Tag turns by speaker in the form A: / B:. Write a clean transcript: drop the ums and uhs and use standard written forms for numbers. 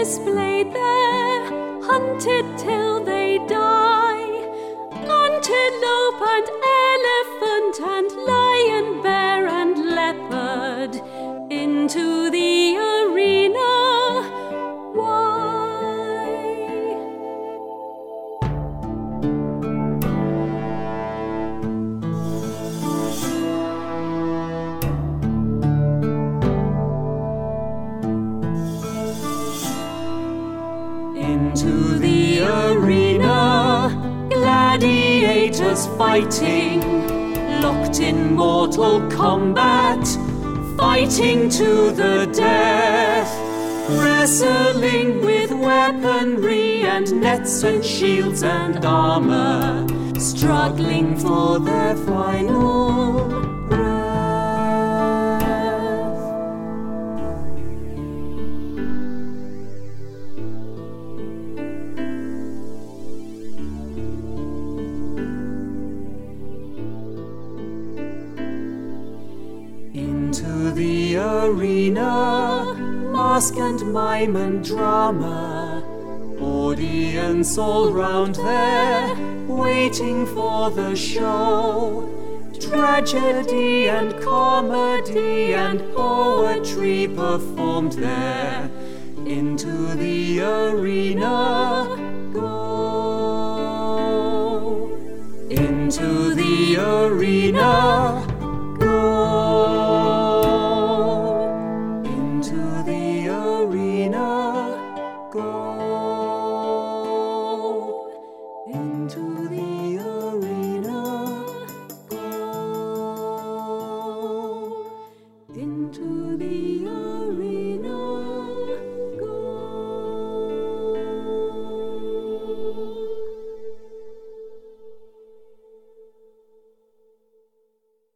A: displayed there, hunted till they die. Antelope and elephant and lion, bear and leopard into the arena. Why? Into the arena, gladiators fighting, locked in mortal combat, fighting to the death, wrestling with weaponry and nets and shields and armor, struggling for their final breath. Into the arena, mask and mime and drama, audience all round there, waiting for the show. Tragedy and comedy and poetry performed there. Into the arena go. Into the arena,